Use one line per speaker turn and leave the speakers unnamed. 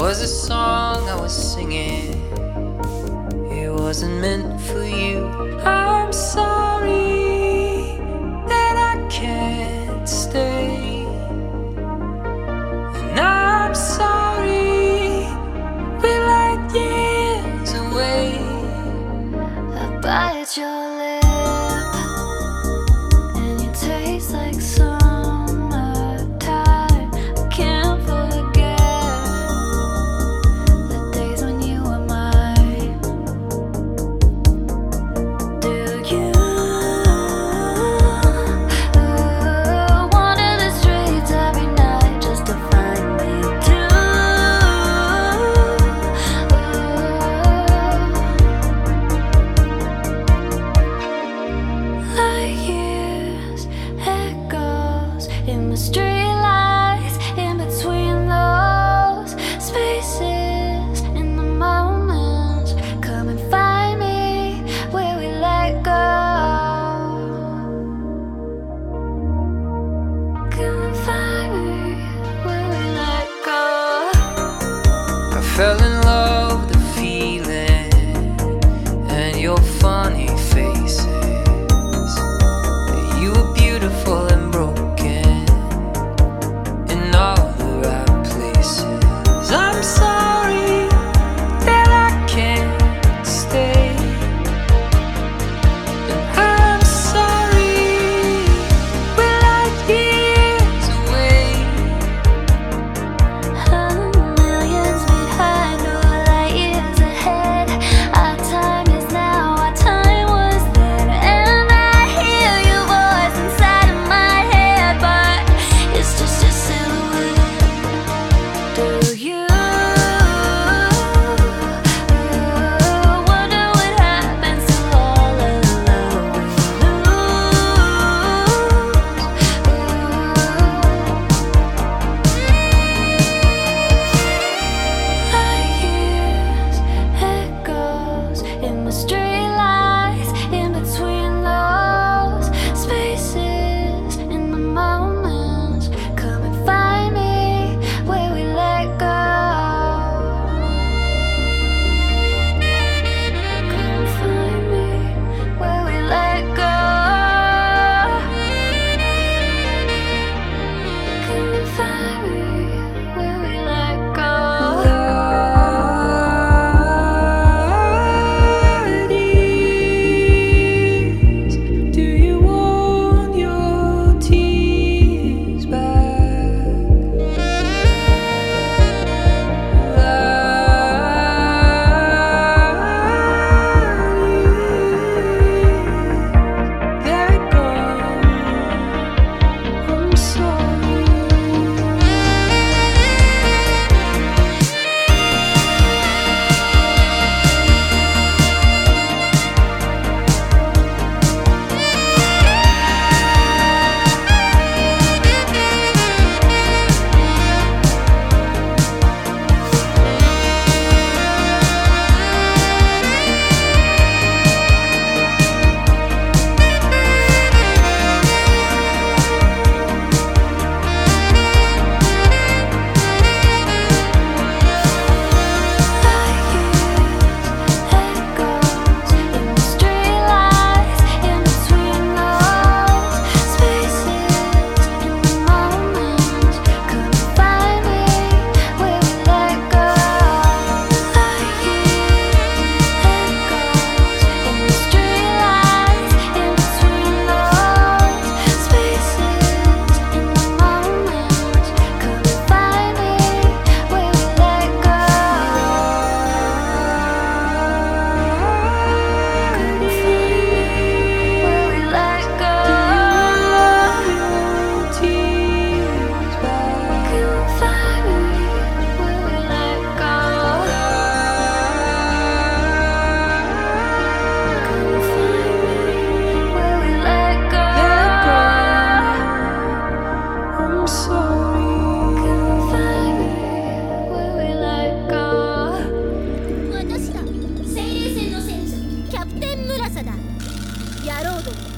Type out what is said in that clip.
was a song I was singing. It wasn't meant for you. I'm sorry that I can't stay, and I'm sorry we're like years away.
I bite your lip and you taste like summertime. I can't forget the days when you were mine. Do you wander the streets every night just to find me too? Like years, echoes in the streetlights, in between those spaces, in the moments. Come and find me where we let go. Come and find me where we let go.
I fell in love with the feeling and your funny faces. You were beautiful and broken in all the right places. I'm sorry that I can't stay, and I'm sorry we're like years away.
Millions behind, or light years ahead. Our time is now, our time was then. And I hear your voice inside of my head, but it's just a silhouette. Do you wonder what happens to all the love we Like years, echoes in the streetlights, in between those spaces, in the moments. Come and find me where we let go. Come and find me where we let go. Come and find me where we let go.
Do you want your tears back? They're gone. I'm sorry.
Echoes in the streetlights, in between those spaces, in the moments. Come and find me where we let go. Like echoes in the streetlights, in between those spaces, in the moments. Come and find me where we let go. Come and find me where we let go.
Tears back.
Come and find me where we let go. Come and find me where we let go.
I'm sorry.
Come and find me where we let go.
私が精霊船の船長キャプテンムラサだ。野郎ども